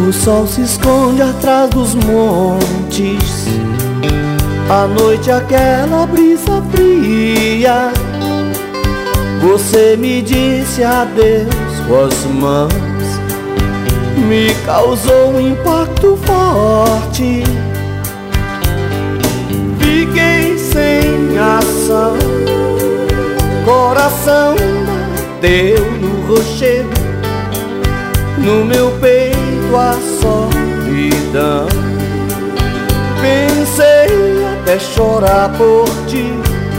O sol se esconde atrás dos montes, à noite aquela brisa fria. Você me disse adeus com as mãos, me causou um impacto forte. Fiquei sem ação, coração bateu no rochedo, no meu peito a solidão. Pensei até chorar por ti,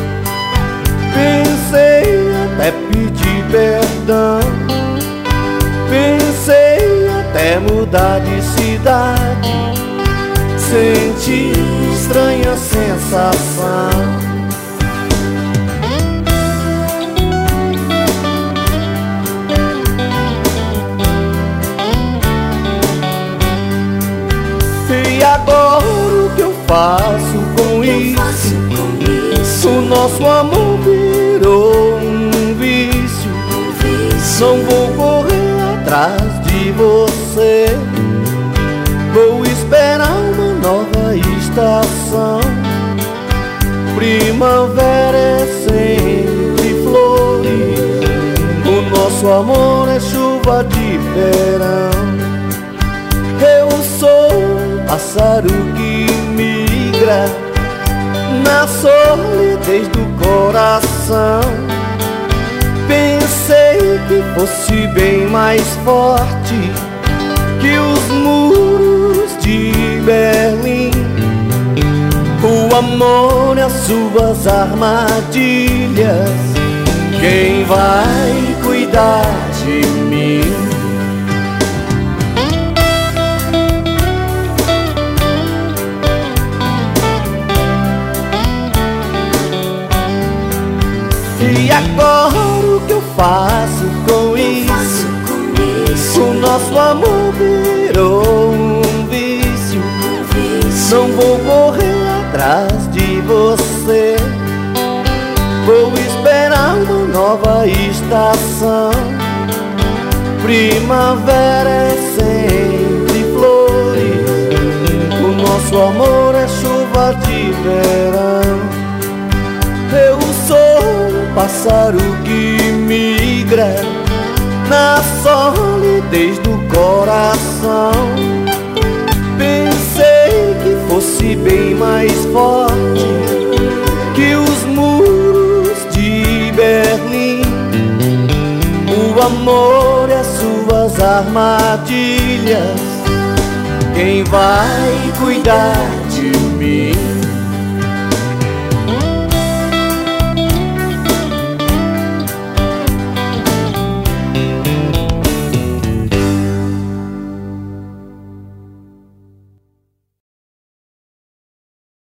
pensei até pedir perdão, pensei até mudar de cidade, senti estranha sensação. E agora o que eu faço com isso? O nosso amor virou um vício. Não vou correr atrás de você, vou esperar uma nova estação. Primavera é sempre flores, o nosso amor é chuva de verão. Eu sou pássaro que migra na solidez do coração. Pensei que fosse bem mais forte que os muros de Berlim. O amor e as suas armadilhas, quem vai cuidar de mim? E agora o que eu faço com isso? O nosso amor virou um vício. Não vou correr atrás de você, vou esperar uma nova estação. Primavera é sempre flores, o nosso amor é chuva de verão. Eu sou um pássaro que migra na solidez do coração. Pensei que fosse bem mais forte que os muros de Berlim. O amor e as suas armadilhas, quem vai cuidar de mim?